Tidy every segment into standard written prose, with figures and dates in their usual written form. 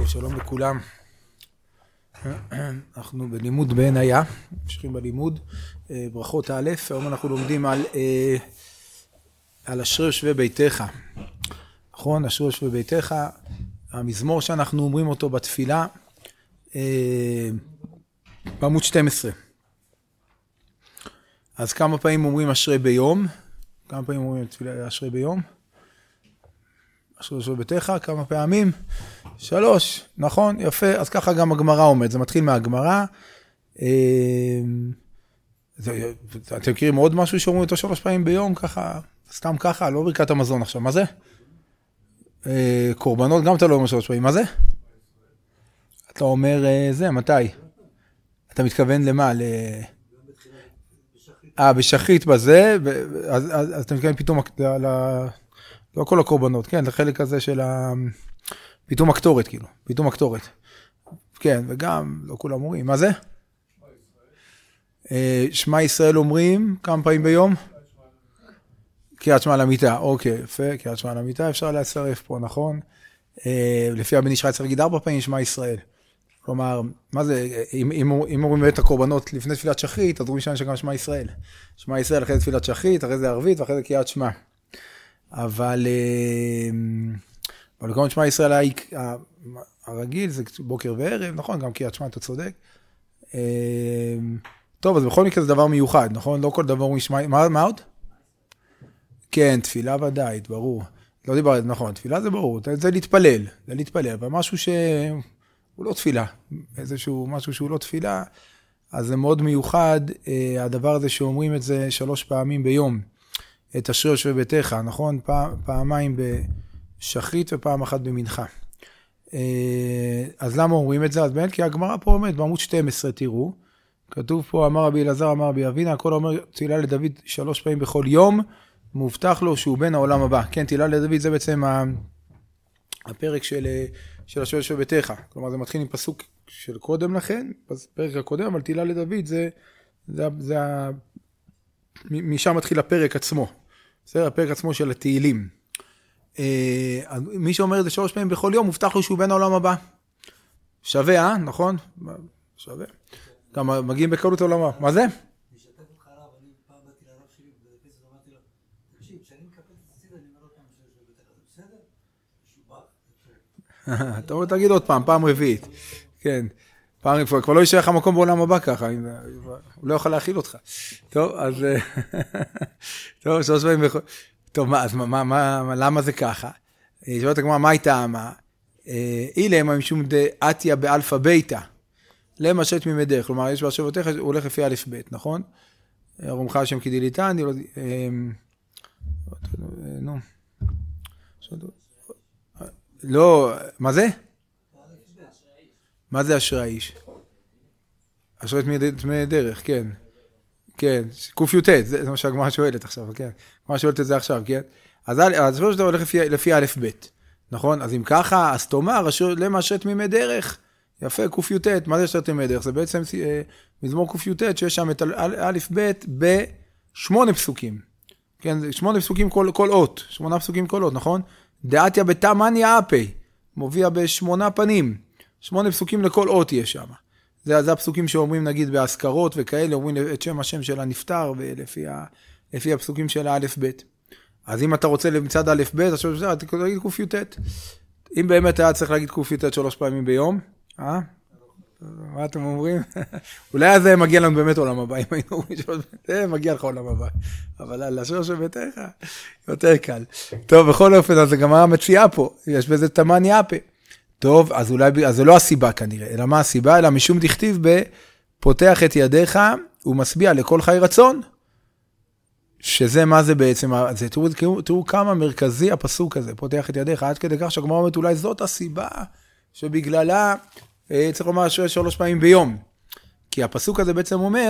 שלום לכולם. אנחנו בלימוד בעין היה, ממשיכים בלימוד, ברכות א', היום אנחנו לומדים על אשרי יושבי ביתך. נכון, אשרי יושבי ביתך, המזמור שאנחנו אומרים אותו בתפילה, בעמוד 12. אז כמה פעמים אומרים אשרי ביום? כמה פעמים אומרים תפילה אשרי ביום? אשרי יושבי ביתך, כמה פעמים? 3, נכון, יפה, אז ככה גם הגמרא אומרת, זה מתחיל מהגמרא. אתם מכירים עוד משהו שאומרים אותו 3 פעמים ביום, ככה, סתם ככה, לא ברכת המזון עכשיו, מה זה? קורבנות, גם אתה לא אומר 3 פעמים, מה זה? אתה אומר זה, מתי? אתה מתכוון למה? בשחית בזה, אז אתה מתכוון פתאום, לא כל הקורבנות, כן, לחלק הזה של פתאום הקטורת, כאילו, פתאום הקטורת. כן, וגם, לא כולם אומרים, מה זה? שמע ישראל אומרים, כמה פעמים ביום? קריאת שמע למיטה, אוקיי, יפה, קריאת שמע למיטה, אפשר להצטרף פה, נכון? לפי הבן איש חי צריך להגיד 4 פעמים שמע ישראל. כלומר, מה זה, אם אומרים את הקורבנות לפני תפילת שחרית, אז אומרים שגם שמע ישראל. שמע ישראל אחרי זה תפילת שחרית, אחרי זה ערבית, ואחרי זה קריאת שמע. אבל כמובן שמע ישראל הרגיל זה בוקר וערב, נכון? גם קריאת שמע, אתה צודק. טוב, אז בכל מקרה זה דבר מיוחד, נכון? לא כל דבר הוא משמע, מה עוד? כן, תפילה ודאי, ברור. לא דיברתי, נכון, תפילה זה ברור, זה להתפלל, אבל משהו שהוא לא תפילה, איזשהו משהו שהוא לא תפילה, אז זה מאוד מיוחד, הדבר הזה שאומרים את זה 3 פעמים ביום, את אשרי יושבי ביתך, נכון? פעמיים בשחרית ופעם אחת במנחה. אז למה אומרים את זה? אז באמת, כי הגמרא פה עומד בעמוד 12, תראו, כתוב פה, אמר רבי אלעזר, אמר רבי אבינה, הכל אומר תפילה לדוד 3 פעמים בכל יום, מובטח לו שהוא בן העולם הבא. כן, תפילה לדוד זה בעצם הפרק של אשרי יושבי ביתך. כלומר, זה מתחיל עם פסוק של קודם לכן, פרק הקודם, אבל תפילה לדוד זה משם מתחיל הפרק עצמו. בסדר, הפרק עצמו של התהילים. מי שאומר את זה 3 פעמים בכל יום, מובטח לו שהוא בן העולם הבא. שווה, נכון? שווה. גם מגיעים בקלות העולם הבא. מה זה? אני אשתף אותך הרב, אני פעם באתי לרב שלי ובפסק אמרתי לו, תקשיב, כשאני מקפל את הצידה, אני אומר עוד פעם שיש בביתך, זה בסדר? אתה אומר, תגיד עוד פעם רביעית. כן. כבר לא יישאר לך מקום בעולם הבא ככה, הוא לא יכול להכיל אותך. טוב, אז... טוב, 3 פעמים בכל... טוב, אז למה זה ככה? שואלת הגמרא, מה הייתה אמה? אילם משום דעתיה באלפא ביתא. למה שת ממדרך, כלומר, יש באשר ותך, הוא הולך לפי א' ב', נכון? רומך השם כדיליתן, נו. לא, מה זה? מה זה אשרי האיש? אשרי תמי דרך, כן. כן, ק"ט, זה מה שהגמרא שואלת עכשיו, כן. הגמרא שואלת את זה עכשיו, כן. אז זה הולך לפי א' ב', נכון? אז אם ככה, אז תאמר, למה אשרי תמי דרך? יפה, ק"ט, מה זה אשרי תמי דרך? זה בעצם מזמור ק"ט, שיש שם את א' ב' ב8 פסוקים. כן, 8 פסוקים כל אות, 8 פסוקים כל אות, נכון? דעתיה בתמניה אפי, מופיע ב8 פנים. 8 פסוקים לכל אות יש שם. זה הפסוקים שאומרים נגיד בהזכרות וכאלה, אומרים את שם השם של הנפטר, ולפי הפסוקים של האלף ב'. אז אם אתה רוצה למצד א' ב', אתה יכול להגיד ק"ט. אם באמת היה צריך להגיד ק"ט 3 פעמים ביום, מה אתם אומרים? אולי אז זה מגיע לנו באמת עולם הבא, אם היינו אומרים זה מגיע לך עולם הבא. אבל על אשרי יושבי ביתך, יותר קל. טוב, בכל אופן, אז הגמרא מציעה פה, יש בזה תמניה אפה. טוב, אז זה לא הסיבה כנראה, אלא מה הסיבה? אלא משום דכתיב פותח את ידיך ומשביע לכל חי רצון. שזה מה זה בעצם, תראו כמה מרכזי הפסוק הזה, פותח את ידיך, עד כדי כך שהגמרא אומרת, אולי זאת הסיבה שבגללה צריך לומר 3 פעמים ביום. כי הפסוק הזה בעצם אומר,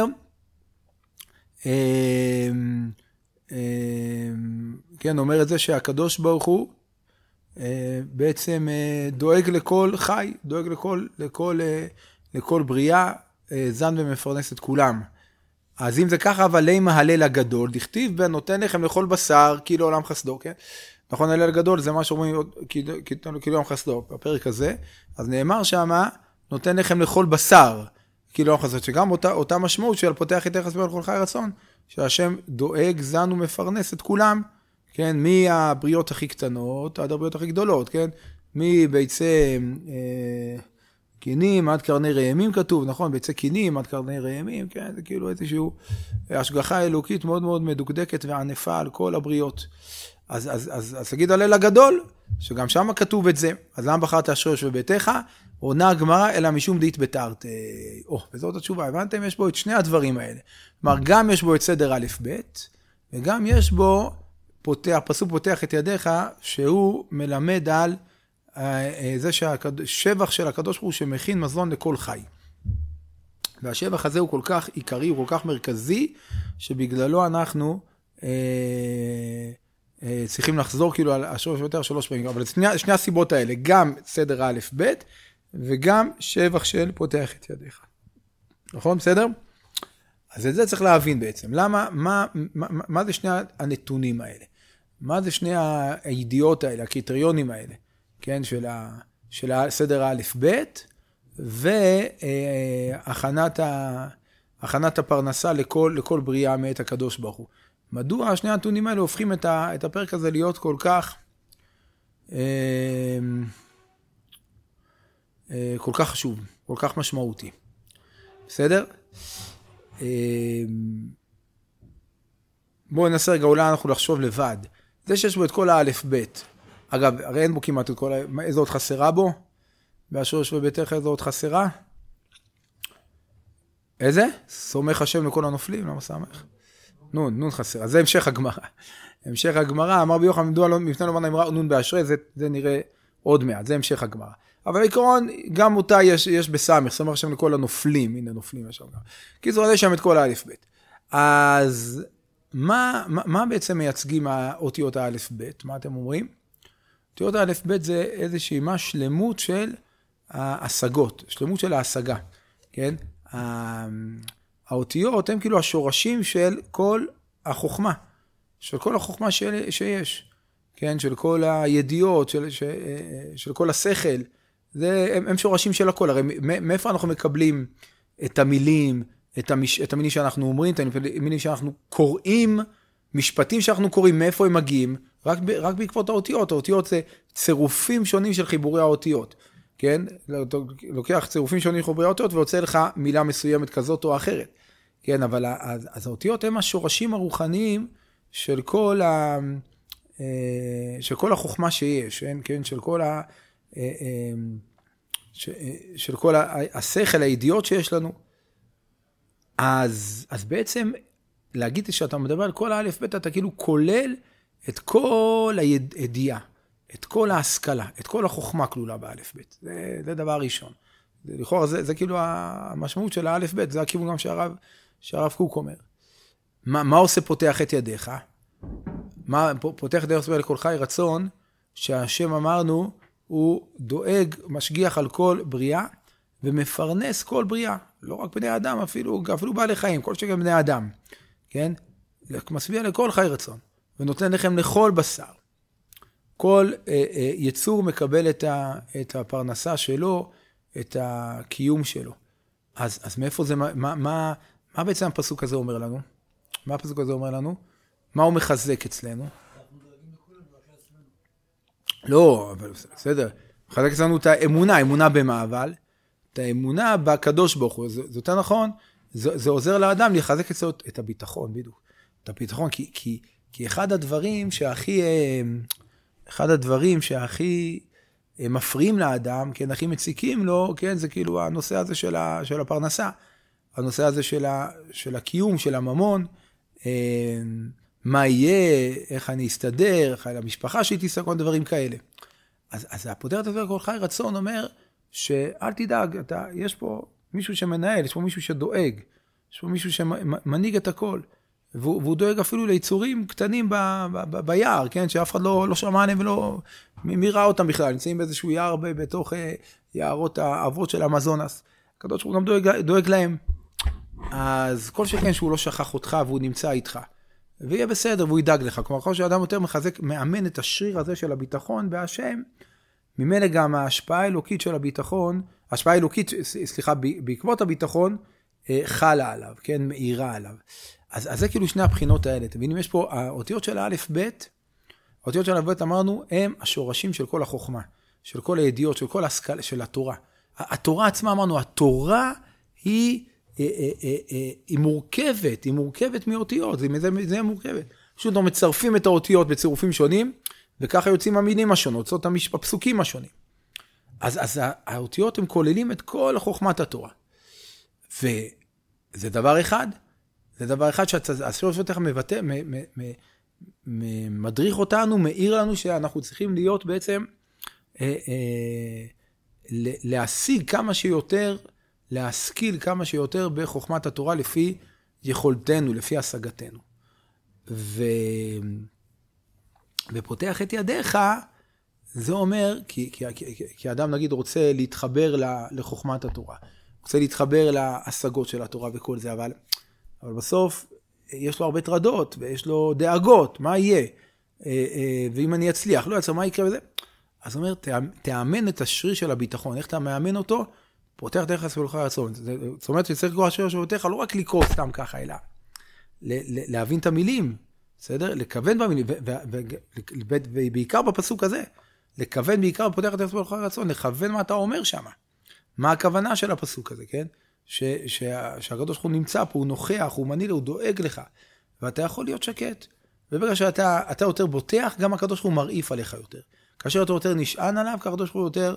כן, אומר את זה שהקדוש ברוך הוא, בעצם דואג לכל חי, דואג לכל בריאה, זן ומפרנס את כולם. אז אם זה ככה, אבל לימה הלל הגדול, דכתיב ונותן לכם לכל בשר, כאילו עולם חסדו, כן? נכון, הלל גדול, זה מה שאומרים, כאילו יום חסדו, בפרק הזה, אז נאמר שמה, נותן לכם לאכול בשר, כאילו יום חסדו, שגם אותה משמעות של פותח את יחס בין כל חי רצון, שהשם דואג, זן ומפרנס את כולם, כן, מהבריות הכי קטנות עד הבריות הכי גדולות, כן, מביצי קינים עד קרני רעמים כתוב, נכון, ביצי קינים עד קרני רעמים, כן, זה כאילו איזשהו השגחה אלוקית מאוד מאוד מדוקדקת וענפה על כל הבריות. אז תגיד הלל הגדול, שגם שם כתוב את זה, אז למה בחרת השורש בביתך? עונה הגמרא אלא משום דאית בתרתי. וזאת התשובה, הבנתם? יש בו את שני הדברים האלה. כלומר, גם יש בו את סדר א' ב', וגם יש בו, פסוק פותח את ידיך, שהוא מלמד על זה שהשבח של הקדוש ברוך הוא שמכין מזון לכל חי. והשבח הזה הוא כל כך עיקרי, הוא כל כך מרכזי, שבגללו אנחנו צריכים לחזור כאילו על השורש יותר 3 פעמים. אבל שני הסיבות האלה, גם סדר א' ב' וגם שבח של פותח את ידיך. נכון? בסדר? אז את זה צריך להבין בעצם. למה, מה זה שני הנתונים האלה? מה זה שני הידיעות האלה, הקריטריונים האלה? כן, של סדר א' ב' והכנת הפרנסה לכל בריאה מאת הקדוש ברוך הוא. מדוע שני הנתונים האלה הופכים את הפרק הזה להיות כל כך חשוב, כל כך משמעותי. בסדר? בואו ננסה רגע, אולי אנחנו לחשוב לבד. זה שיש בו את כל האלף בית. אגב, הרי אין בו כמעט את כל איזה עוד חסרה בו? והשורש בביתך איזה עוד חסרה? איזה? סומך השם לכל הנופלים, למה סמך? נון חסר. אז זה המשך הגמרא. המשך הגמרא, אמר ביוחנן מדוע מפני לומר נאמרה נון באשרי, זה נראה עוד מעט, זה המשך הגמרא. אבל בעיקרון, גם אותה יש בסמך, סומך השם לכל הנופלים, הנה נופלים יש שם גם. כי זה עולה שם את כל האלף בית. אז מה בעצם מייצגים האותיות האלף בית? מה אתם אומרים? אותיות האלף בית זה איזושהי שלמות של ההשגות, שלמות של ההשגה, כן? האותיות הם כאילו השורשים של כל החוכמה, של כל החוכמה שיש, כן? של כל הידיעות, של כל השכל, הם שורשים של הכל. הרי מאיפה אנחנו מקבלים את המילים, את המילים שאנחנו אומרים, את המילים שאנחנו קוראים, משפטים שאנחנו קוראים, מאיפה הם מגיעים? רק בעקבות האותיות. האותיות זה צירופים שונים של חיבורי האותיות. כן? לוקח צירופים שונים של חיבורי האותיות ויוצא לך מילה מסוימת כזאת או אחרת. כן, אבל אז האותיות הם השורשים הרוחניים של כל החוכמה שיש, כן? של כל השכל, הידיעות שיש לנו. אז בעצם להגיד שאתה מדבר על כל האלף בית, אתה כאילו כולל את כל הידיעה, את כל ההשכלה, את כל החוכמה כלולה באלף בית. זה דבר ראשון. לכאורה זה כאילו המשמעות של האלף בית, זה הכיוון גם שהרב קוק אומר. מה עושה פותח את ידיך? פותח את ידיך לכל חי רצון, שהשם אמרנו, הוא דואג, משגיח על כל בריאה, ומפרנס כל בריאה. לא רק בני אדם, אפילו בעלי חיים, כל שגם בני אדם. כן? משביע לכל חי רצון, ונותן לכם לכל בשר. כל יצור מקבל את הפרנסה שלו, את הקיום שלו. אז מאיפה זה, מה בעצם הפסוק הזה אומר לנו? מה הפסוק הזה אומר לנו? מה הוא מחזק אצלנו? אנחנו דואגים לכולם, רק לעצמנו. לא, אבל בסדר. מחזק אצלנו את האמונה במה, אבל? את האמונה בקדוש ברוך הוא. זה יותר נכון? זה עוזר לאדם לחזק אצלו את הביטחון, בדיוק. את הביטחון, כי אחד הדברים שהכי מפריעים לאדם, כן, הכי מציקים לו, כן, זה כאילו הנושא הזה של הפרנסה, הנושא הזה של הקיום, של הממון, מה יהיה, איך אני אסתדר, איך המשפחה שלי תסתכל, כל דברים כאלה. אז הפותר את הדבר כל חי רצון אומר, שאל תדאג, יש פה מישהו שמנהל, יש פה מישהו שדואג, יש פה מישהו שמנהיג את הכל, והוא דואג אפילו ליצורים קטנים ביער, כן? שאף אחד לא שמע עליהם ולא, מי ראה אותם בכלל? נמצאים באיזשהו יער בתוך יערות האבות של המזונס. הקדוש ברוך הוא גם דואג להם. אז כל שכן שהוא לא שכח אותך והוא נמצא איתך. ויהיה בסדר, והוא ידאג לך. כלומר, ככל שאדם יותר מחזק, מאמן את השריר הזה של הביטחון בהשם, ממילא גם ההשפעה האלוקית של הביטחון, ההשפעה האלוקית, סליחה, בעקבות הביטחון, חלה עליו, כן, מאירה עליו. אז זה כאילו שני הבחינות האלה. אתם מבינים, יש פה, האותיות של האלף בית, האותיות של האלף בית אמרנו, הם השורשים של כל החוכמה, של כל הידיעות, של כל השכלה, של התורה. התורה עצמה אמרנו, התורה היא מורכבת מאותיות, זה מורכבת. פשוט אנחנו מצרפים את האותיות בצירופים שונים, וככה יוצאים המילים השונות, זאת הפסוקים השונים. אז האותיות הם כוללים את כל חוכמת התורה. וזה דבר אחד, זה דבר אחד שהשורש שבתך מבטא, מדריך אותנו, מאיר לנו שאנחנו צריכים להיות בעצם, להשיג כמה שיותר, להשכיל כמה שיותר בחוכמת התורה לפי יכולתנו, לפי השגתנו. ופותח את ידיך, זה אומר, כי אדם נגיד רוצה להתחבר לחוכמת התורה, רוצה להתחבר להשגות של התורה וכל זה, אבל בסוף יש לו הרבה טרדות, ויש לו דאגות, מה יהיה? ואם אני אצליח, לא יצא, מה יקרה בזה? אז הוא אומר, תאמן את השריר של הביטחון, איך אתה מאמן אותו? פותח דרך הסבלך הרצון. זאת אומרת שצריך לקרוא השריר שבתך, לא רק לקרוא סתם ככה, אלא להבין את המילים, בסדר? לכוון במילים, ובעיקר בפסוק הזה, לכוון בעיקר פותח דרך הסבלך הרצון, לכוון מה אתה אומר שם. מה הכוונה של הפסוק הזה, כן? שהקדוש הוא נמצא פה, הוא נוכח, הוא מניע, הוא דואג לך, ואתה יכול להיות שקט. וברגע שאתה יותר בוטח, גם הקדוש הוא מרעיף עליך יותר. כאשר אתה יותר נשען עליו, הקדוש הוא יותר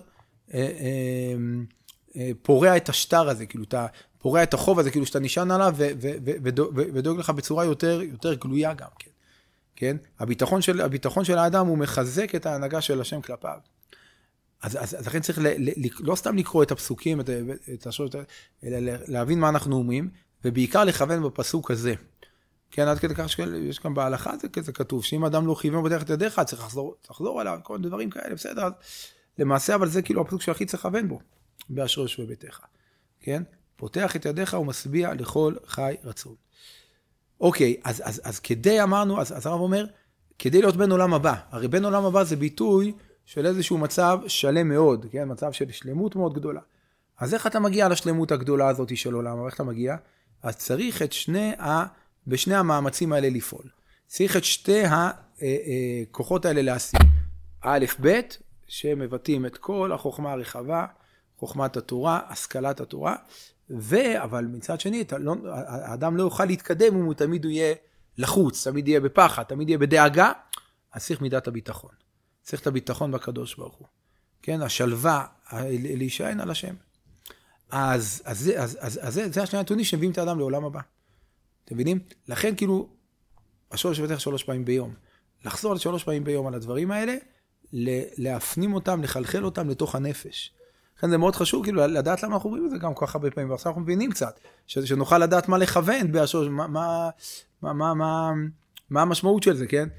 פורע את השטר הזה, כאילו אתה פורע את החוב הזה, כאילו שאתה נשען עליו, ודואג לך בצורה יותר גלויה גם, כן? כן? הביטחון של האדם הוא מחזק את ההנהגה של השם כלפיו. אז לכן צריך לא סתם לקרוא את הפסוקים, אלא להבין מה אנחנו אומרים, ובעיקר לכוון בפסוק הזה. כן, עד כדי כך שיש גם בהלכה, זה כתוב, שאם אדם לא כיוון בדרך את ידיך, צריך לחזור עליו, כל דברים כאלה, בסדר, אז למעשה, אבל זה כאילו הפסוק שהכי צריך לכוון בו, באשרי יושבי ביתך. כן? פותח את ידיך ומשביע לכל חי רצון. אוקיי, אז כדי אמרנו, אז הרב אומר, כדי להיות בן עולם הבא, הרי בן עולם הבא זה ביטוי של איזשהו מצב שלם מאוד, כן? מצב של שלמות מאוד גדולה. אז איך אתה מגיע לשלמות הגדולה הזאת של עולם? איך אתה מגיע? אז צריך בשני המאמצים האלה לפעול. צריך את שתי הכוחות האלה להשיג. א' ב' שמבטאים את כל החוכמה הרחבה, חוכמת התורה, השכלת התורה, אבל מצד שני, האדם לא יוכל להתקדם אם הוא תמיד יהיה לחוץ, תמיד יהיה בפחד, תמיד יהיה בדאגה, אז צריך מידת הביטחון. צריך את הביטחון בקדוש ברוך הוא. כן, השלווה, להישען על השם. אז זה השני הנתונים שמביאים את האדם לעולם הבא. אתם מבינים? לכן כאילו, השורש שבתך 3 פעמים ביום. לחזור 3 פעמים ביום על הדברים האלה, להפנים אותם, לחלחל אותם לתוך הנפש. לכן זה מאוד חשוב, כאילו, לדעת למה אנחנו אומרים את זה גם כל כך הרבה פעמים, ועכשיו אנחנו מבינים קצת, שנוכל לדעת מה לכוון בהשורש, מה המשמעות של זה, כן?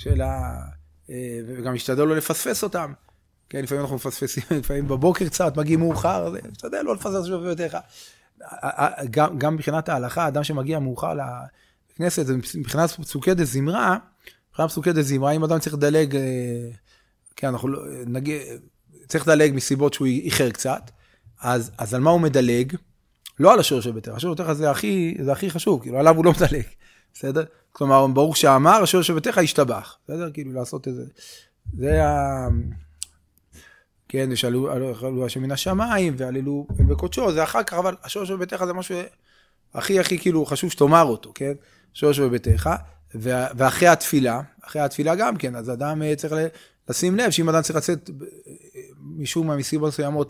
וגם משתדל לא לפספס אותם. כן, לפעמים אנחנו מפספסים, לפעמים בבוקר קצת, מגיעים מאוחר, משתדל לא לפספס שוב ביותיך. גם מבחינת ההלכה, אדם שמגיע מאוחר לכנסת, זה מבחינת פסוקי דזמרה, אם אדם צריך לדלג, כן, אנחנו צריך לדלג מסיבות שהוא איחר קצת, אז על מה הוא מדלג? לא על השורש שבתך, השורש שבתך זה הכי חשוב, כאילו עליו הוא לא מדלג, בסדר? כלומר, ברוך שאמר, השורש שבתך ישתבח, בסדר? כאילו לעשות איזה, זה כן, שעלו השם מן השמיים, ועללו בקודשו, זה אחר כך, אבל השורש בביתך זה משהו הכי כאילו חשוב שתאמר אותו, כן? שורש בביתך, ואחרי התפילה גם כן, אז אדם צריך לשים לב, שאם אדם צריך לצאת משום מהמסיבות מסוימות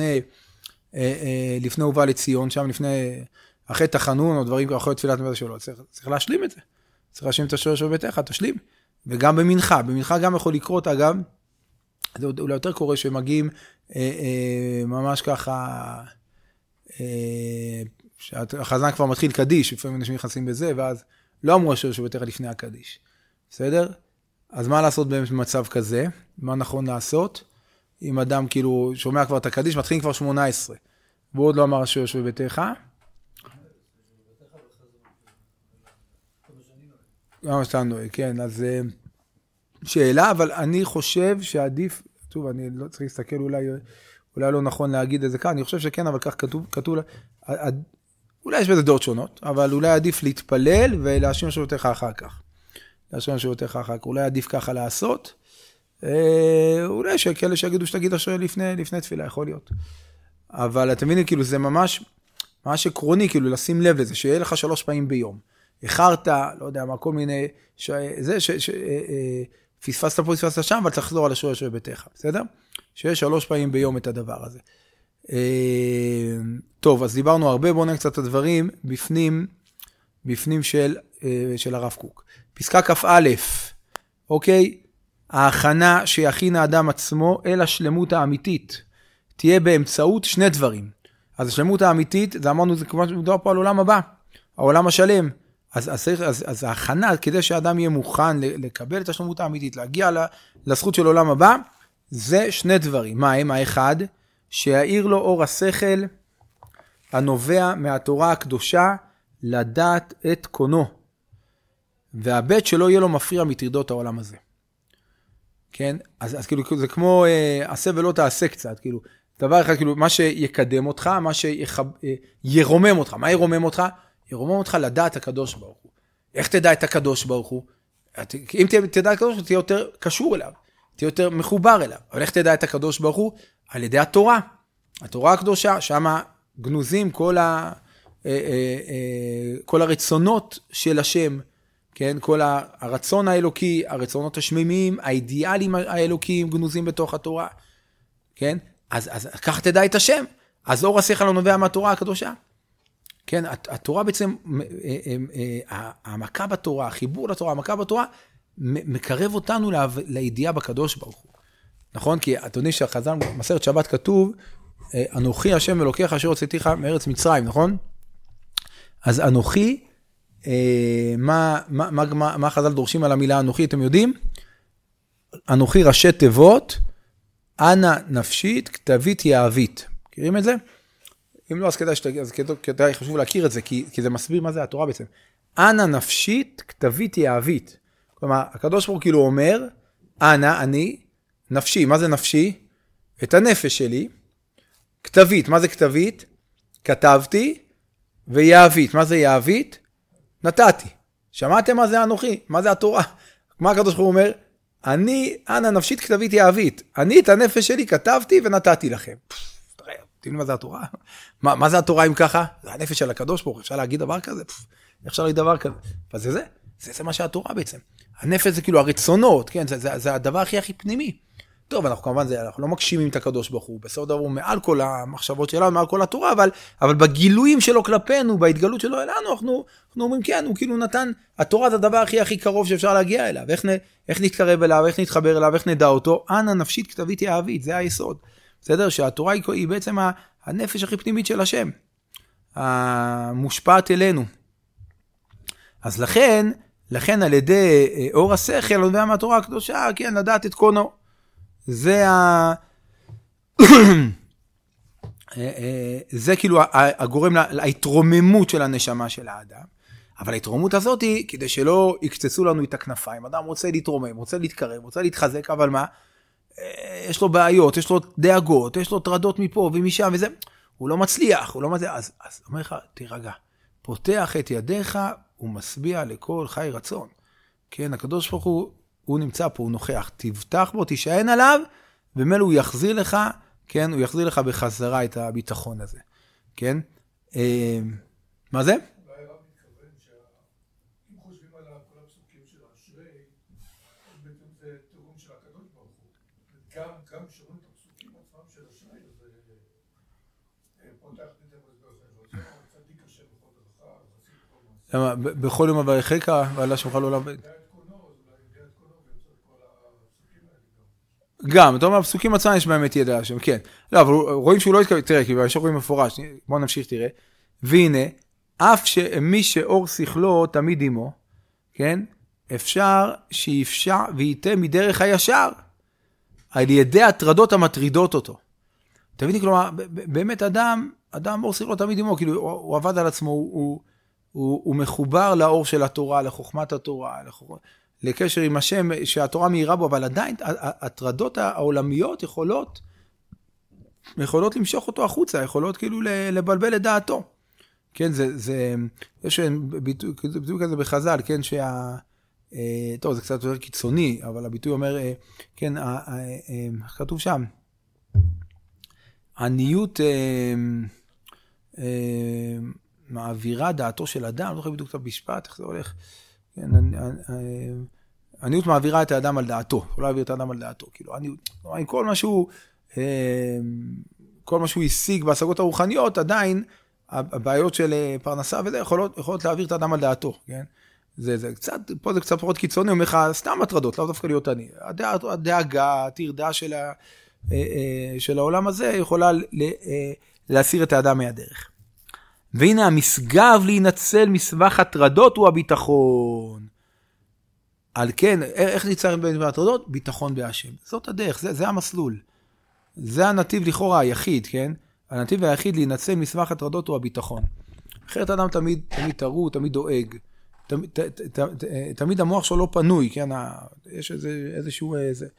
לפני הובא לציון, שם אחרי תחנון או דברים אחרי תפילת מבית שלו, צריך להשלים את זה. צריך להשלים את השורש בביתך, תשלים. וגם במנחה גם יכול לקרות, אגב, זה אולי יותר קורה שמגיעים ממש ככה, שהחזן כבר מתחיל קדיש, לפעמים אנשים נכנסים בזה, ואז לא אמרו השורש בביתך לפני הקדיש. בסדר? אז מה לעשות במצב כזה? מה נכון לעשות? אם אדם כאילו שומע כבר את הקדיש, מתחילים כבר 18. והוא עוד לא אמר השורש בביתך. גם שאתה נוהג, כן, אז שאלה, אבל אני חושב שעדיף, טוב, אני לא צריך להסתכל, אולי לא נכון להגיד את זה כאן, אני חושב שכן, אבל כך כתוב, אולי יש בזה דעות שונות, אבל אולי עדיף להתפלל ולהשאיר שבותיך אחר כך. להשאיר שבותיך אחר כך, אולי עדיף ככה לעשות, אולי שכאלה שיגידו שתגיד אשר לפני תפילה, יכול להיות. אבל אתם מבינים, כאילו זה ממש עקרוני, כאילו לשים לב לזה, שיהיה לך 3 פעמים ביום. איחרת, לא יודע מה, כל מיני, פספסת פה, פספסת שם, אבל תחזור על אשר ביתך, בסדר? שיהיה 3 פעמים ביום את הדבר הזה. טוב, אז דיברנו הרבה, בואו נראה קצת את הדברים, בפנים של הרב קוק. פסקה כ"א, אוקיי? ההכנה שיכין האדם עצמו אל השלמות האמיתית, תהיה באמצעות 2 דברים. אז השלמות האמיתית, זה אמרנו, זה כמו שמדבר פה על עולם הבא, העולם השלם. אז ההכנה, כדי שהאדם יהיה מוכן לקבל את השלמות האמיתית, להגיע לזכות של עולם הבא, זה 2 דברים. מה הם? האחד, שיעיר לו אור השכל, הנובע מהתורה הקדושה, לדעת את קונו. והבית שלא יהיה לו מפריע מטרידות העולם הזה. כן? אז כאילו, זה כמו, עשה ולא תעשה קצת, כאילו, דבר אחד, כאילו, מה שיקדם אותך, מה שירומם אותך. מה ירומם אותך? ירומם אותך לדעת הקדוש ברוך הוא. איך תדע את הקדוש ברוך הוא? אם תדע את הקדוש ברוך הוא, תהיה יותר קשור אליו, תהיה יותר מחובר אליו. אבל איך תדע את הקדוש ברוך הוא? על ידי התורה. התורה הקדושה, שם גנוזים כל הרצונות של השם, כן? כל הרצון האלוקי, הרצונות השמימיים, האידיאלים האלוקיים גנוזים בתוך התורה. כן? אז ככה תדע את השם. אז אור השכל הנובע מהתורה הקדושה. כן, התורה בעצם, העמקה בתורה, החיבור לתורה, העמקה בתורה, מקרב אותנו לידיעה בקדוש ברוך הוא. נכון? כי אדוני שהחז"ל במסכת שבת כתוב, אנוכי השם אלוקיך אשר הוצאתיך מארץ מצרים, נכון? אז אנוכי, מה החז"ל דורשים על המילה אנוכי, אתם יודעים? אנוכי ראשי תיבות, אנא נפשית, כתבית יהבית. מכירים את זה? אם לא, אז כדאי חשוב להכיר את זה, כי זה מסביר מה זה התורה בעצם. אנא נפשית, כתבית יהבית. כלומר, הקדוש ברוך הוא כאילו אומר, אנא, אני, נפשי. מה זה נפשי? את הנפש שלי. כתבית, מה זה כתבית? כתבתי, ויהבית. מה זה יהבית? נתתי. שמעתם מה זה אנוכי? מה זה התורה? מה הקדוש ברוך הוא אומר? אני, אנא נפשית, כתבית יהבית. אני את הנפש שלי כתבתי ונתתי לכם. תראו מה זה התורה? מה זה התורה אם ככה? זה הנפש של הקדוש ברוך הוא, אפשר להגיד דבר כזה? אפשר להגיד דבר כזה? זה מה שהתורה בעצם. הנפש זה כאילו הרצונות, כן? זה הדבר הכי פנימי. טוב, אנחנו כמובן, אנחנו לא מקשימים את הקדוש ברוך הוא, בסוף דבר הוא מעל כל המחשבות שלנו, מעל כל התורה, אבל בגילויים שלו כלפינו, בהתגלות שלו אלינו, אנחנו אומרים, כן, הוא כאילו נתן, התורה זה הדבר הכי קרוב שאפשר להגיע אליו, איך נתקרב אליו, איך נתחבר אליו, איך נדע אותו, אנא נפשית כתבית יהבית, זה היסוד. בסדר? שהתורה היא בעצם הנפש הכי פנימית של השם, המושפעת אלינו. אז לכן על ידי אור השכל, על ידי מהתורה הקדושה, כן, לדעת את קונו. זה כאילו הגורם להתרוממות של הנשמה של האדם. אבל ההתרוממות הזאת היא כדי שלא יקצצו לנו את הכנפיים. אדם רוצה להתרומם, רוצה להתקרב, רוצה להתחזק, אבל מה? יש לו בעיות, יש לו דאגות, יש לו טרדות מפה ומשם וזה. הוא לא מצליח, אז אומר לך, תירגע. פותח את ידיך ומשביע לכל חי רצון. כן, הקדוש ברוך הוא נמצא פה, הוא נוכח. תבטח בו, תישען עליו, ומילא הוא יחזיר לך, כן, הוא יחזיר לך בחזרה את הביטחון הזה. כן? מה זה? אולי הרב מתכוון שאם חושבים על כל הפסוקים של אשרי, בעצם זה תיאום של הקדוש ברוך הוא. גם כשרואים את הפסוקים עצמם של אשרי, זה פותח את זה צדיק השם בכל דרכיו, בכל יום אברכך ועלה שמך לעולם. גם, אתה אומר, הפסוקים עצמם יש בהם את ידע השם, כן. לא, אבל רואים שהוא לא התכוון, תראה, כי בהמשך רואים מפורש, בואו נמשיך, תראה. והנה, אף שמי שאור שכלו תמיד עמו, כן? אפשר שיפשע וייתה מדרך הישר, על ידי הטרדות המטרידות אותו. תביני, כלומר, באמת אדם אור שכלו תמיד עמו, כאילו, הוא עבד על עצמו, הוא מחובר לאור של התורה, לחוכמת התורה, לקשר עם השם שהתורה מהירה בו, אבל עדיין הטרדות העולמיות יכולות למשוך אותו החוצה, יכולות כאילו לבלבל את דעתו. כן, יש ביטוי כזה בחז"ל, כן, טוב, זה קצת יותר קיצוני, אבל הביטוי אומר, כן, כתוב שם, עניות מעבירה דעתו של אדם, לא יכול בדיוק את המשפט, איך זה הולך, כן, עניות מעבירה את האדם על דעתו, לא להעביר את האדם על דעתו, כאילו, עניות, כל מה שהוא השיג בהשגות הרוחניות, עדיין, הבעיות של פרנסה וזה יכולות להעביר את האדם על דעתו, כן? פה זה קצת פחות קיצוני, אומר לך, סתם הטרדות, לא דווקא להיות עני. הדאגה, התרדה של העולם הזה יכולה להסיר את האדם מהדרך. והנה המשגב להינצל מסבך הטרדות הוא הביטחון. על כן, איך ניצר בין הטרדות? ביטחון בהשם. זאת הדרך, זה המסלול. זה הנתיב לכאורה היחיד, כן? הנתיב היחיד להינצל מסבך הטרדות הוא הביטחון. אחרת האדם תמיד טרוד, תמיד דואג. תמיד המוח שלו לא פנוי, כן? יש איזשהו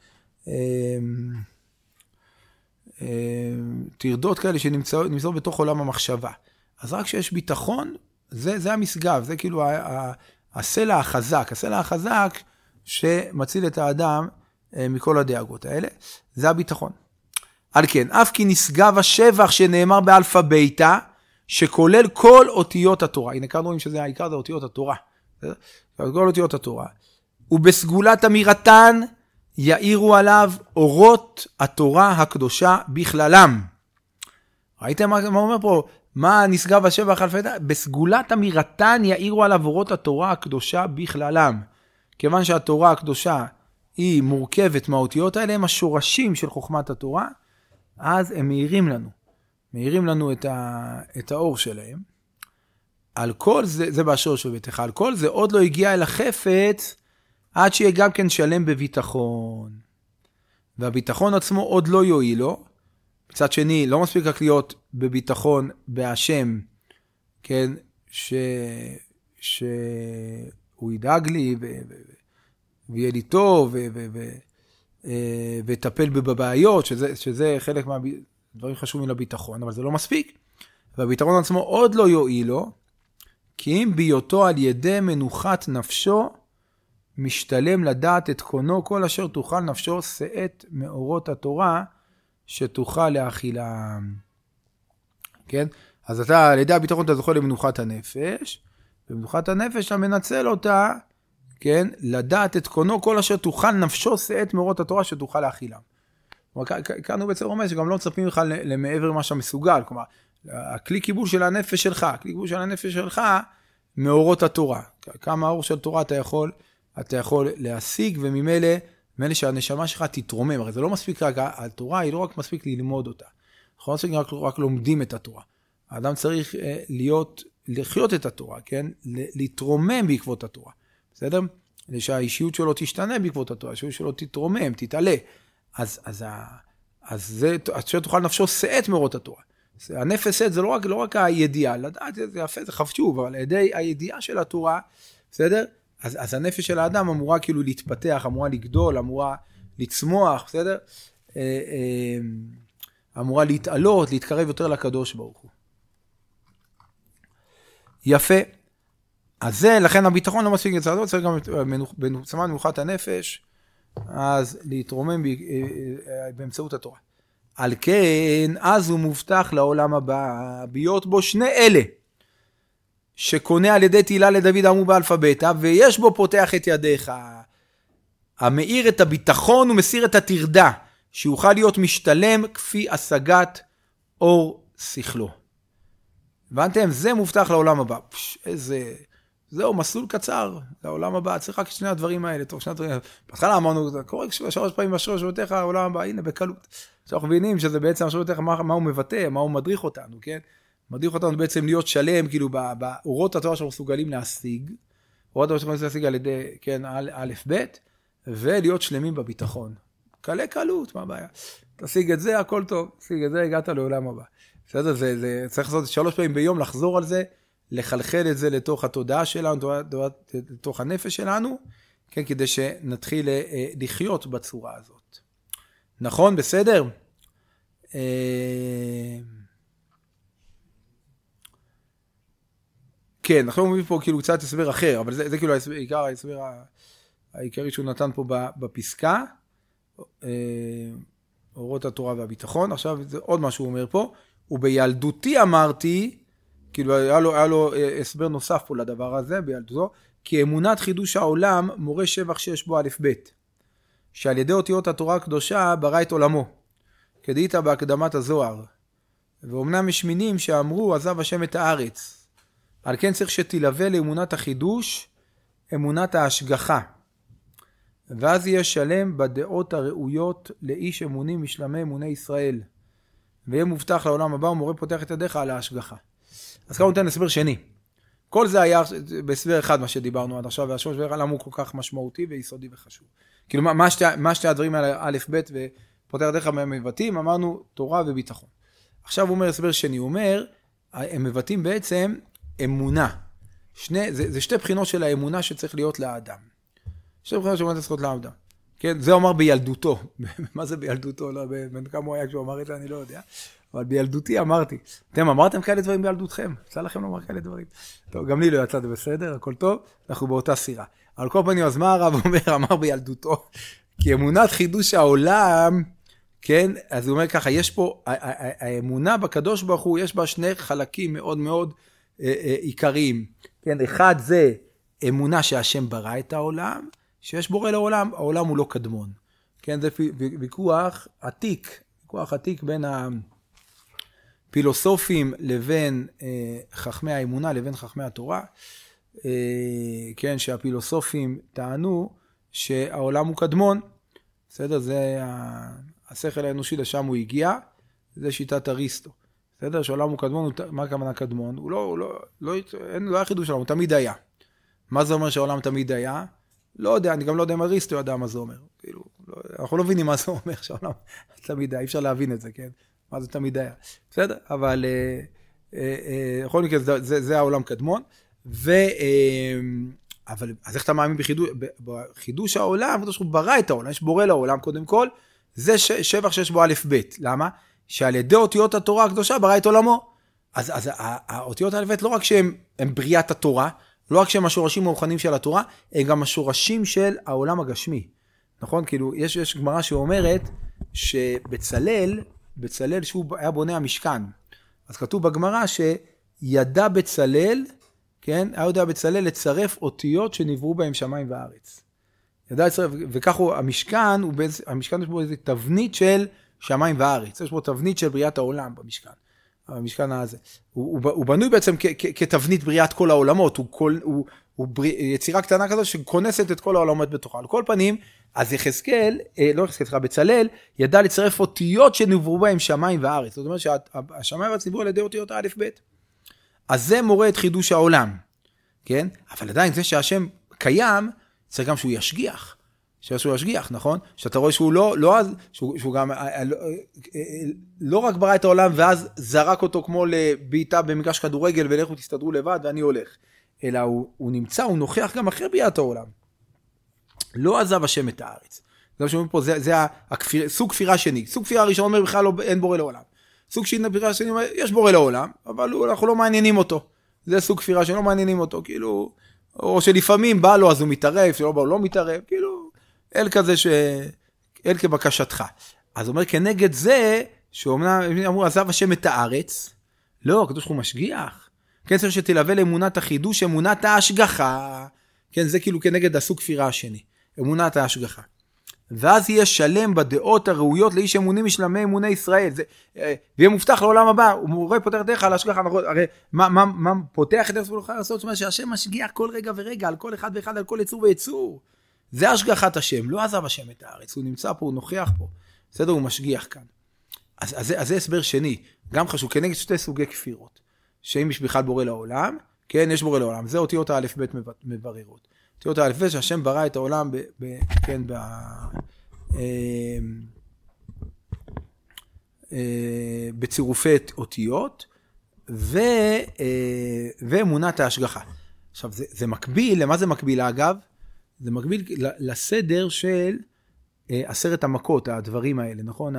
תרדות כאלה שנמצאות בתוך עולם המחשבה. אז רק כשיש ביטחון, זה המשגב, זה כאילו הסלע החזק שמציל את האדם מכל הדאגות האלה, זה הביטחון. על כן, אף כי נשגב השבח שנאמר באלפא ביתא, שכולל כל אותיות התורה. הנה כאן רואים שזה העיקר, זה אותיות התורה. כל אותיות התורה. ובסגולת אמירתן יאירו עליו אורות התורה הקדושה בכללם. ראיתם מה הוא אומר פה? מה נשגב השבח אלפא ביתא? בסגולת אמירתן יאירו עליו אורות התורה הקדושה בכללם. כיוון שהתורה הקדושה היא מורכבת מהאותיות האלה, הם השורשים של חוכמת התורה, אז הם מאירים לנו את האור שלהם. על כל זה, זה באשר של ביתך, על כל זה עוד לא הגיע אל החפץ, עד שיהיה גם כן שלם בביטחון. והביטחון עצמו עוד לא יועיל לו. מצד שני, לא מספיק רק להיות בביטחון בהשם, כן, שהוא ידאג לי ויהיה לי טוב וטפל בבעיות, שזה חלק מהדברים חשובים לביטחון, אבל זה לא מספיק. והביטחון עצמו עוד לא יועיל לו, כי אם בהיותו על ידי מנוחת נפשו, משתלם לדעת את קונו, כל אשר תוכל נפשו שאת מאורות התורה, שתוכל להכילה. כן? אז אתה, על ידי הביטחון אתה זוכה למנוחת הנפש, במנוחת הנפש אתה מנצל אותה, כן? לדעת את קונו, כל אשר תוכל נפשו שאת מאורות התורה, שתוכל להכילה. כאן הוא בעצם אומר שגם לא מצפים לך למעבר מה שמסוגל, כלומר, הכלי קיבול של הנפש שלך, מאורות התורה. כמה האור של תורה אתה יכול להשיג, וממילא שהנשמה שלך תתרומם. הרי זה לא מספיק רק, התורה היא לא רק מספיק ללמוד אותה. אנחנו לא מספיק רק לומדים את התורה. האדם צריך לחיות את התורה, כן? להתרומם בעקבות התורה. בסדר? שהאישיות שלו תשתנה בעקבות התורה, האישיות שלו תתרומם, תתעלה. אז שתוכל נפשו שאת מאורות התורה. הנפש שאת זה לא רק הידיעה, לדעת זה יפה, זה חשוב, אבל על ידי הידיעה של התורה, בסדר? אז הנפש של האדם אמורה כאילו להתפתח, אמורה לגדול, אמורה לצמוח, בסדר? אמורה להתעלות, להתקרב יותר לקדוש ברוך הוא. יפה. אז זה, לכן הביטחון לא מספיק לצעדות, צריך גם בנוצמן מנוחת הנפש, אז להתרומם באמצעות התורה. על כן, אז הוא מובטח לעולם הבא, ביות בו שני אלה, שקונה על ידי תהילה לדוד אמרו באלפא ביתא, ויש בו פותח את ידיך, המאיר את הביטחון ומסיר את הטרדה, שיוכל להיות משתלם כפי השגת אור שכלו. הבנתם? זה מובטח לעולם הבא. זהו מסלול קצר לעולם הבא, צריך רק שני הדברים האלה, טוב, שני הדברים האלה. בהתחלה אמרנו, קורא 3 פעמים בשלוש שבתך, העולם הבא, הנה בקלות. אנחנו מבינים שזה בעצם שבתך, מה הוא מבטא, מה הוא מדריך אותנו, כן? מדריך אותנו בעצם להיות שלם, כאילו, באורות התורה שאנחנו מסוגלים להשיג, אורות התורה שאנחנו מסוגלים להשיג על ידי, כן, א' ב', ולהיות שלמים בביטחון. קלות, מה הבעיה? תשיג את זה, הכל טוב, תשיג את זה, הגעת לעולם הבא. בסדר, זה צריך לעשות 3 פעמים ביום, לחזור על זה, לחלחל את זה לתוך התודעה שלנו, לתוך הנפש שלנו, כן, כדי שנתחיל לחיות בצורה הזאת. נכון? בסדר? כן, אנחנו אומרים פה כאילו קצת הסבר אחר, אבל זה כאילו ההסבר העיקרי שהוא נתן פה בפסקה, אורות התורה והביטחון. עכשיו זה עוד מה שהוא אומר פה, ובילדותי אמרתי, כאילו היה לו הסבר נוסף פה לדבר הזה, בילדותו, כי אמונת חידוש העולם מורה שבח שיש בו א' ב', שעל ידי אותיות התורה הקדושה ברא את עולמו, כדאית בהקדמת הזוהר, ואומנם יש מינים שאמרו עזב השם את הארץ, על כן צריך שתלווה לאמונת החידוש, אמונת ההשגחה, ואז יהיה שלם בדעות הראויות לאיש אמונים משלמי אמוני ישראל, ויהיה מובטח לעולם הבא ומורה פותח את ידיך על ההשגחה. אז כאן נותן הסבר שני. כל זה היה בהסבר אחד מה שדיברנו עד עכשיו, והשורש למה הוא כל כך משמעותי ויסודי וחשוב. כאילו מה שתי הדברים האלה, א' ב' ופותח את ידיך מבטאים, אמרנו תורה וביטחון. עכשיו הוא אומר הסבר שני, הוא אומר, הם מבטאים בעצם אמונה. זה שתי בחינות של האמונה שצריך להיות לאדם. שתי בחינות של האמונה שצריך להיות לאדם. כן, זה הוא אמר בילדותו. מה זה בילדותו? לא, בין כמה הוא היה כשהוא אמר את זה, אני לא יודע. אבל בילדותי אמרתי. אתם אמרתם כאלה דברים בילדותכם? יצא לכם לומר כאלה דברים? טוב, גם לי לא יצא, זה בסדר, הכל טוב, אנחנו באותה סירה. על כל פנים, אז מה הרב אמר בילדותו? כי אמונת חידוש העולם, כן, אז הוא אומר ככה, יש פה, האמונה בקדוש ברוך הוא, יש בה שני חלקים מאוד מאוד עיקריים. כן, אחד זה אמונה שהשם ברא את העולם, שיש בורא לעולם, העולם הוא לא קדמון. כן, זה ויכוח עתיק בין הפילוסופים לבין חכמי האמונה, לבין חכמי התורה. כן, שהפילוסופים טענו שהעולם הוא קדמון. בסדר, זה השכל האנושי לשם הוא הגיע, זה שיטת אריסטו. בסדר, שהעולם הוא קדמון, מה הכוונה קדמון? הוא לא היה חידוש שלנו, הוא תמיד היה. מה זה אומר שהעולם תמיד היה? לא יודע, אני גם לא יודע אם אריסטו יודע מה זה אומר. כאילו, אנחנו לא מבינים מה זה אומר שהעולם תמיד היה, אי אפשר להבין את זה, כן? מה זה תמיד היה. בסדר? אבל בכל מקרה, זה העולם קדמון. אבל אז איך אתה מאמין בחידוש העולם? הקדוש ברוך הוא ברא את העולם, יש בורא לעולם קודם כל, זה שבח שיש בו א' ב'. למה? שעל ידי אותיות התורה הקדושה ברא את עולמו. אז האותיות א' ב' לא רק שהם בריאת התורה, לא רק שהם השורשים המוכנים של התורה, הם גם השורשים של העולם הגשמי. נכון? כאילו, יש גמרא שאומרת שבצלאל שהוא היה בונה המשכן. אז כתוב בגמרא שידע בצלאל, כן? היה יודע בצלאל לצרף אותיות שנבראו בהם שמיים וארץ. ידע לצרף, וכך הוא, המשכן יש בו איזו תבנית של שמיים וארץ. יש בו תבנית של בריאת העולם במשכן. המשכן הזה. הוא בנוי בעצם כתבנית בריאת כל העולמות. הוא יצירה קטנה כזו שכונסת את כל העולמות בתוכה. על כל פנים, אז בצלאל ידע לצרף אותיות שנבראו בהם שמיים וארץ. זאת אומרת שהשמיים וארץ נבראו על ידי אותיות א' ב'. אז זה מורה את חידוש העולם. כן? אבל עדיין זה שהשם קיים, צריך גם שהוא ישגיח. שהוא ישגיח, נכון? שאתה רואה שהוא שהוא גם לא רק ברא את העולם ואז זרק אותו כמו לבעיטה במגרש כדורגל ולכו תסתדרו לבד ואני הולך. אלא הוא נמצא, הוא נוכח גם אחרי בריאת העולם. לא עזב השם את הארץ. זה מה שאומרים פה, זה סוג כפירה שני. סוג כפירה ראשון אומר בכלל אין בורא לעולם. סוג כפירה שני אומר יש בורא לעולם, אבל אנחנו לא מעניינים אותו. זה סוג כפירה שלא מעניינים אותו, כאילו, או שלפעמים בא לו אז הוא מתערב, שלא בא הוא לא מתערב, כאילו, אל כבקשתך. אז הוא אומר כנגד זה, שאומנם אמרו עזב השם את הארץ, לא, הקדוש הוא משגיח. כן, צריך שתלווה לאמונת החידוש, אמונת ההשגחה. כן, זה כאילו כנגד הסוג כפירה השני, אמונת ההשגחה. ואז יהיה שלם בדעות הראויות לאיש אמונים משלמי אמוני ישראל. ויהיה מובטח לעולם הבא, הוא רואה פותח דרך על ההשגחה, הרי מה פותח את עצמו לכל לעשות? זאת אומרת שהשם משגיח כל רגע ורגע, על כל אחד ואחד, על כל יצור ויצור. זה השגחת השם, לא עזב השם את הארץ, הוא נמצא פה, הוא נוכח פה. בסדר, הוא משגיח כאן. אז זה הסבר שני, גם חשוב, כנגד שתי סוגי כפירות. שאם יש בכלל בורא לעולם, כן, יש בורא לעולם, זה אותיות א' ב' מבררות. אותיות א' ב' שהשם ברא את העולם בצירופי אותיות, ואמונת ההשגחה. עכשיו, זה מקביל, למה זה מקביל אגב? זה מקביל לסדר של 10 המכות, הדברים האלה, נכון?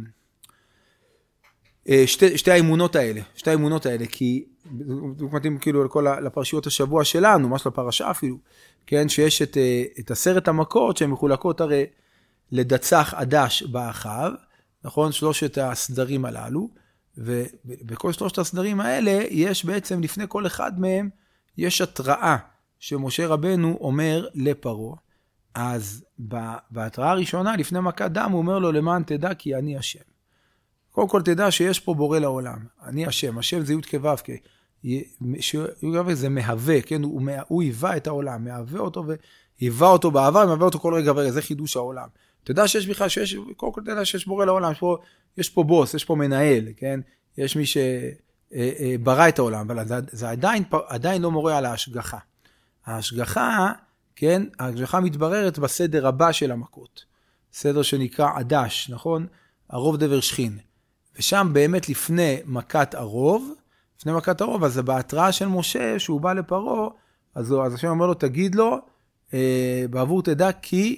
שתי האמונות האלה, כי מתאים כאילו לפרשיות השבוע שלנו, ממש לפרשה אפילו, כן, שיש את 10 המכות שהן מחולקות הרי לדצח עדש באחיו, נכון? 3 הסדרים הללו, ובכל 3 הסדרים האלה יש בעצם לפני כל אחד מהם, יש התראה שמשה רבנו אומר לפרעה. אז בהתראה הראשונה, לפני מכת דם, הוא אומר לו, למען תדע כי אני השם. קודם כל תדע שיש פה בורא לעולם. אני השם. השם זה י' כו' כ'. זה מהווה, כן? הוא היווה את העולם, מהווה אותו והיווה אותו בעבר, מהווה אותו כל רגע ורגע. זה חידוש העולם. תדע שיש בכלל, קודם כל תדע שיש בורא לעולם. יש פה בוס, יש פה מנהל, כן? יש מי שברא את העולם, אבל זה עדיין לא מורה על ההשגחה. ההשגחה, כן? ההשגחה מתבררת בסדר הבא של המכות. סדר שנקרא עדש, נכון? הרוב דבר שכין. ושם באמת לפני מכת הרוב, אז זה בהתראה של משה, שהוא בא לפרעה, אז השם אומר לו, תגיד לו, בעבור תדע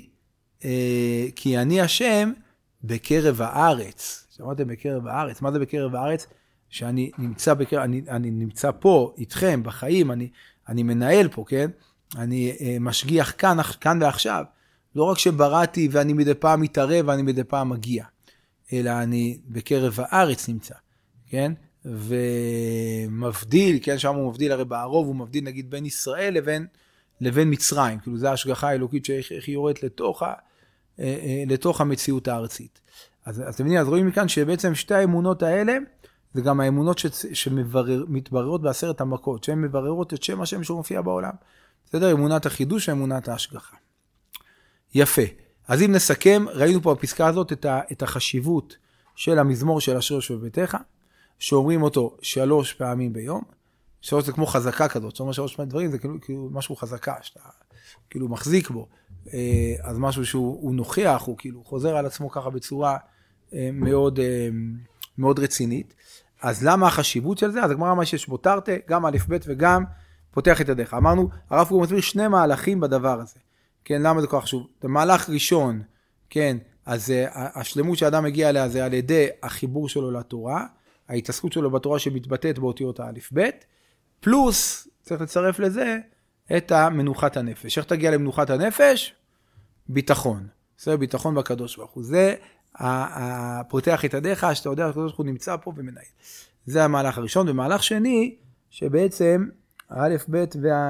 כי אני השם בקרב הארץ. שמעתם בקרב הארץ. מה זה בקרב הארץ? שאני אני נמצא פה איתכם בחיים, אני מנהל פה, כן? אני משגיח כאן ועכשיו. לא רק שבראתי ואני מדי פעם מתערב ואני מדי פעם מגיע, אלא אני בקרב הארץ נמצא, כן? ומבדיל, כן? שם הוא מבדיל, הרי בערוב הוא מבדיל נגיד בין ישראל לבין מצרים. כאילו זה ההשגחה האלוקית שאיך היא יורדת לתוך המציאות הארצית. אז אתם מבינים, אז רואים מכאן שבעצם 2 האמונות האלה, זה גם האמונות שמתבררות ב10 המכות, שהן מבררות את שם השם שהוא מופיע בעולם. בסדר? אמונת החידוש ואמונת ההשגחה. יפה. אז אם נסכם, ראינו פה בפסקה הזאת את החשיבות של המזמור של אשרי יושבי ביתך, שאומרים אותו 3 פעמים ביום. 3 זה כמו חזקה כזאת, זאת אומרת 3 פעמים דברים, זה כאילו משהו חזקה, שאתה כאילו מחזיק בו. אז משהו שהוא נוכח, הוא כאילו חוזר על עצמו ככה בצורה מאוד, מאוד רצינית. אז למה החשיבות של זה? אז הגמרא מה שיש בו תרתי, גם א' ב' וגם פותח את ידיך. אמרנו, הרב קוק מסביר 2 מהלכים בדבר הזה. כן, למה זה כל כך חשוב? במהלך ראשון, כן, אז השלמות שאדם מגיע אליה זה על ידי החיבור שלו לתורה, ההתעסקות שלו בתורה שמתבטאת באותיות האלף ב', פלוס, צריך לצרף לזה, את המנוחת הנפש. איך תגיע למנוחת הנפש? ביטחון. זה ביטחון בקדוש ברוך הוא. זה הפותח את ידיך, שאתה יודע שהקדוש ברוך הוא נמצא פה ומנהל. זה המהלך הראשון. ומהלך שני, שבעצם האלף ב'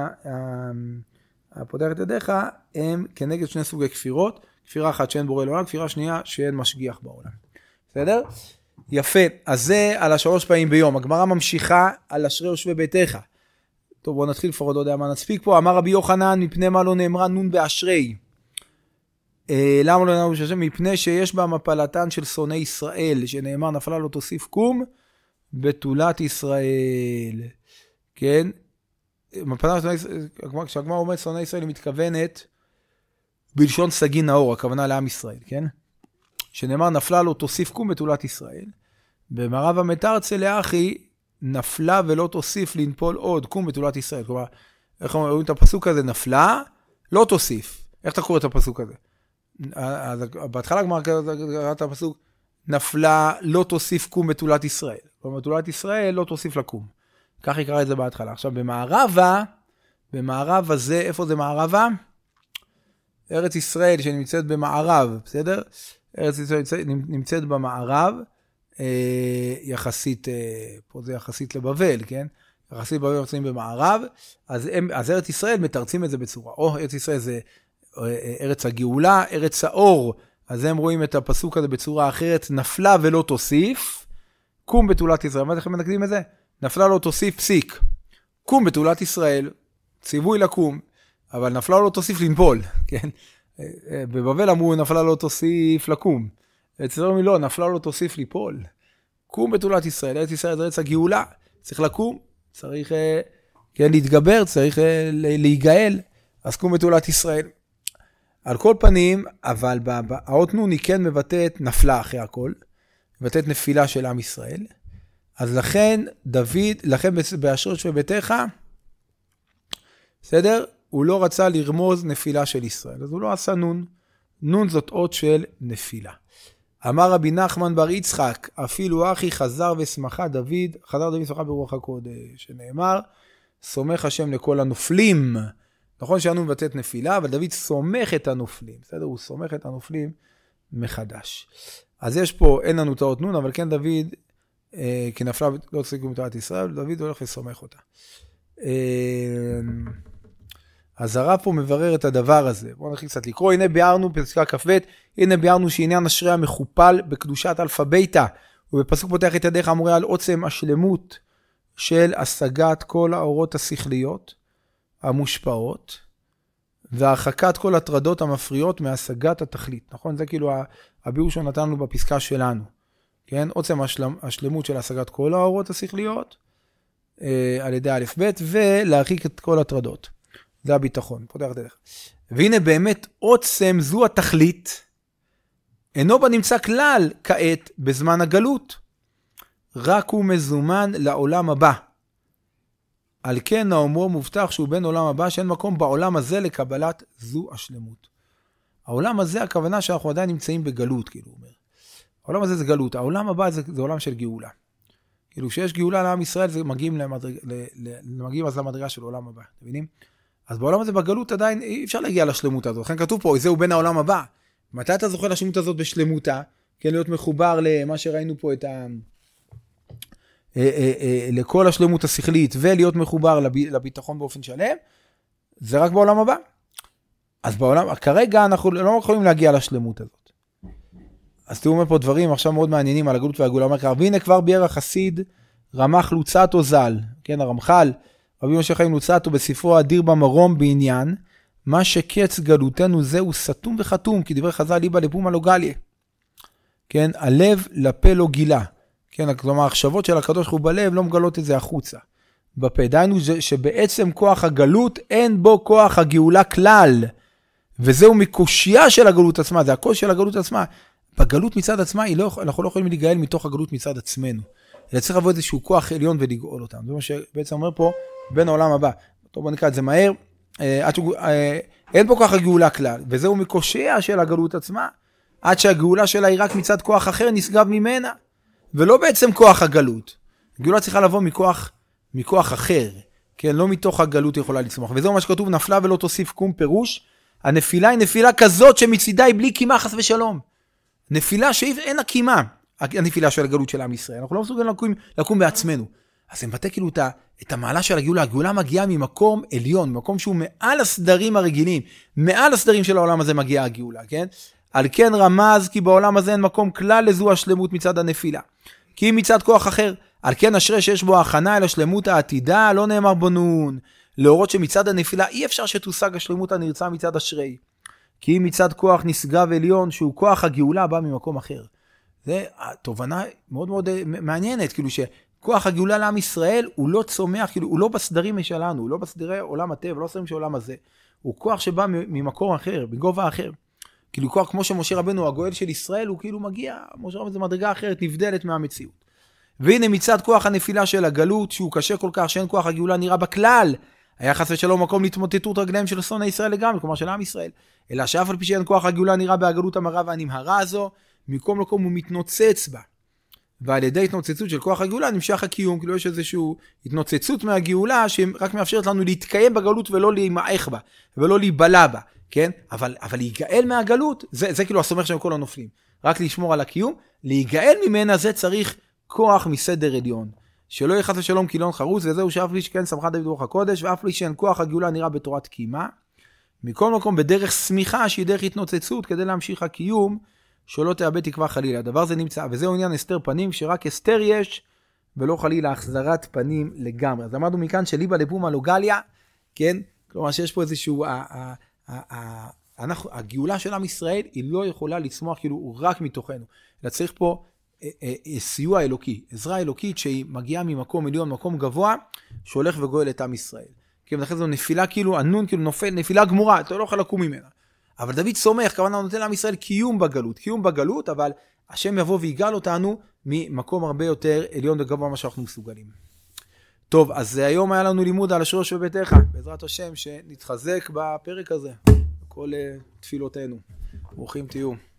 והפותח את ידיך, הם כנגד 2 סוגי כפירות. כפירה אחת שאין בורא לעולם, כפירה שנייה שאין משגיח בעולם. בסדר? יפה. אז זה על 3 פעמים ביום. הגמרא ממשיכה על אשרי יושבי ביתך. טוב, בואו נתחיל לפחות, לא יודע מה נספיק פה. אמר רבי יוחנן, מפני מה לא נאמרה נון באשרי? למה לא נאמרה באשרי? מפני שיש בה מפלתן של שונאי ישראל, שנאמר נפלה לא תוסיף קום, בתולת ישראל. כן? מפלתן שונאי ישראל, כשהגמרא אומרת שונאי ישראל, היא מתכוונת בלשון סגי נאור, הכוונה לעם ישראל, כן? שנאמר נפלה לא תוסיף קום בתולת ישראל. במערב המתרצה לאחי, נפלה ולא תוסיף לנפול עוד, קום בתולת ישראל. כלומר, איך אומרים את הפסוק הזה? נפלה, לא תוסיף. איך אתה קורא את הפסוק הזה? אז בהתחלה גמר קראת הפסוק, נפלה, לא תוסיף קום בתולת ישראל. כלומר, בתולת ישראל לא תוסיף לקום. כך יקרא את זה בהתחלה. עכשיו, במערב הזה, איפה זה מערבה? ארץ ישראל שנמצאת במערב, בסדר? ארץ ישראל נמצאת במערב, יחסית, פה זה יחסית לבבל, כן? יחסית לבבל נמצאים במערב, אז ארץ ישראל מתרצים את זה בצורה, ארץ ישראל זה ארץ הגאולה, ארץ האור, אז הם רואים את הפסוק הזה בצורה אחרת, נפלה ולא תוסיף, קום בתולת ישראל. מה אתם מנקדים את זה? נפלה לא תוסיף פסיק, קום בתולת ישראל, ציווי לקום, אבל נפלה לא תוסיף לנפול, כן? בבבל אמרו נפלה לא תוסיף לקום. אצלנו לא, נפלה לא תוסיף ליפול. קום בתולת ישראל, ארץ ישראל זה ארץ הגאולה. צריך לקום, צריך כן, להתגבר, צריך להיגאל. אז קום בתולת ישראל. על כל פנים, אבל האות נון היא כן מבטאת נפלה אחרי הכל. מבטאת נפילה של עם ישראל. אז לכן דוד, לכן באשרות שבביתך, בסדר? הוא לא רצה לרמוז נפילה של ישראל, אז הוא לא עשה נון. נון זאת אות של נפילה. אמר רבי נחמן בר יצחק, אפילו אחי חזר ושמחה דוד, חזר דוד ושמחה ברוח הקודש, שנאמר, סומך השם לכל הנופלים. נכון שאנו מבטאת נפילה, אבל דוד סומך את הנופלים, בסדר? הוא סומך את הנופלים מחדש. אז יש פה, אין לנו תאות נון, אבל כן דוד, כי נפלה לא צדיקו מתורת ישראל, דוד הולך וסומך אותה. אז הרב פה מברר את הדבר הזה. בואו נתחיל קצת לקרוא. הנה ביארנו פסקה כ"ב, הנה ביארנו שעניין אשרי המכופל בקדושת אלפא ביתא, ובפסוק פותח את ידיך אמורה על עוצם השלמות של השגת כל האורות השכליות המושפעות, והרחקת כל הטרדות המפריעות מהשגת התכלית. נכון? זה כאילו הביאור שנתנו בפסקה שלנו. כן? עוצם השלמות של השגת כל האורות השכליות על ידי א' ב' ולהרחיק את כל הטרדות. זה הביטחון. פותח את הדרך. והנה באמת עוצם זו התכלית, אינו בנמצא כלל כעת בזמן הגלות, רק הוא מזומן לעולם הבא. על כן האומרו מובטח שהוא בין עולם הבא, שאין מקום בעולם הזה לקבלת זו השלמות. העולם הזה, הכוונה שאנחנו עדיין נמצאים בגלות, כאילו אומר. העולם הזה זה גלות, העולם הבא זה עולם של גאולה. כאילו כשיש גאולה לעם ישראל, זה מגיעים אז למדרגה של עולם הבא, אתם מבינים? אז בעולם הזה בגלות עדיין אי אפשר להגיע לשלמות הזאת. לכן כתוב פה, זהו בין העולם הבא. מתי אתה זוכה לשלמות הזאת בשלמותה? כן, להיות מחובר למה שראינו פה לכל השלמות השכלית, ולהיות מחובר לביטחון באופן שלם, זה רק בעולם הבא. אז בעולם, כרגע אנחנו לא יכולים להגיע לשלמות הזאת. אז תראו פה דברים עכשיו מאוד מעניינים על הגלות והגאולה. אומר כך, והנה כבר ביאר החסיד רמ"ח לוצאטו ז"ל, כן, הרמח"ל, רבי משה חיים לוצאטו בספרו האדיר במרום בעניין, מה שקץ גלותנו זהו סתום וחתום, כי דברי חז"ל ליבא לפומא לא גליה. כן, הלב לפה לא גילה. כן, כלומר, המחשבות של הקדוש ברוך הוא בלב לא מגלות את זה החוצה. בפה, דהיינו שבעצם כוח הגלות אין בו כוח הגאולה כלל, וזהו מקושיה של הגלות עצמה, זה הקושי של הגלות עצמה. בגלות מצד עצמה, אנחנו לא יכולים להיגאל מתוך הגלות מצד עצמנו. אלא צריך לבוא איזשהו כוח עליון ולגאול אותם. זה מה שבעצם אומר פה, בין העולם הבא. טוב, בוא נקרא את זה מהר. אין פה כוח הגאולה כלל, וזהו מקושיה של הגלות עצמה, עד שהגאולה שלה היא רק מצד כוח אחר נשגב ממנה, ולא בעצם כוח הגלות. הגאולה צריכה לבוא מכוח אחר, כן? לא מתוך הגלות יכולה לצמוח. וזהו מה שכתוב, נפלה ולא תוסיף קום פירוש, הנפילה היא נפילה כזאת שמצידה היא בלי קימה חס ושלום. נפילה שאין לה קימה, הנפילה של הגלות של עם ישראל. אנחנו לא מסוגלים לקום בעצמנו. אז זה מבטא כאילו את המעלה של הגאולה. הגאולה מגיעה ממקום עליון, ממקום שהוא מעל הסדרים הרגילים. מעל הסדרים של העולם הזה מגיעה הגאולה, כן? על כן רמז כי בעולם הזה אין מקום כלל לזו השלמות מצד הנפילה. כי מצד כוח אחר. על כן אשרי שיש בו הכנה אל השלמות העתידה, לא נאמר בו נון. להורות שמצד הנפילה אי אפשר שתושג השלמות הנרצה מצד אשרי. כי מצד כוח נשגב עליון, שהוא כוח הגאולה בא ממקום אחר. זה התובנה מאוד מאוד מעניינת, כאילו שכוח הגאולה לעם ישראל הוא לא צומח, כאילו הוא לא בסדרים שלנו, הוא לא בסדרי עולם הטבע, לא בסדרים של עולם הזה. הוא כוח שבא ממקום אחר, בגובה אחר. כאילו כוח כמו שמשה רבנו, הגואל של ישראל, הוא כאילו מגיע, משה רבנו זה מדרגה אחרת, נבדלת מהמציאות. והנה מצד כוח הנפילה של הגלות, שהוא קשה כל כך, שאין כוח הגאולה נראה בכלל, היה חס ושלום מקום להתמוטטות רגליהם של שונאי ישראל לגמרי, כלומר של עם ישראל. אלא שאף על פי שאין כוח הגאולה נראה בהגלות המרה והנמהרה הזו, מקום לקום הוא מתנוצץ בה. ועל ידי התנוצצות של כוח הגאולה נמשך הקיום, כאילו יש איזושהי התנוצצות מהגאולה, שרק מאפשרת לנו להתקיים בגלות ולא להימעך בה, ולא להיבלע בה, כן? אבל להיגאל מהגלות, זה כאילו הסומך של כל הנופלים. רק לשמור על הקיום, להיגאל ממנה זה צריך כוח מסדר עליון. שלא יהיה חס ושלום קילון חרוץ, וזהו שאף לי שכן שמחה דוד רוח הקודש, ואף לי שאין כוח הגאולה נראה בתורת קימה. מכל מקום בדרך סמיכה שהיא דרך התנוצצות, כדי להמשיך הקיום, שלא תאבד תקווה חלילה. הדבר זה נמצא, וזהו עניין הסתר פנים, שרק הסתר יש, ולא חלילה החזרת פנים לגמרי. אז אמרנו מכאן שליבא לפומא לא גליה, כן? כלומר שיש פה איזשהו, הגאולה של עם ישראל, היא לא יכולה לצמוח כאילו רק מתוכנו. אלא צריך פה סיוע אלוקי, עזרה אלוקית שהיא מגיעה ממקום עליון, מקום גבוה, שהולך וגואל את עם ישראל. כי לכן זו נפילה כאילו, הנון כאילו נופל, נפילה גמורה, אתה לא יכול לקום ממנה. אבל דוד סומך, כוונה נותן לעם ישראל קיום בגלות, אבל השם יבוא ויגאל אותנו ממקום הרבה יותר עליון וגבוה מה שאנחנו מסוגלים. טוב, אז היום היה לנו לימוד על השורש בביתך, בעזרת השם שנתחזק בפרק הזה, בכל תפילותינו. ברוכים תהיו.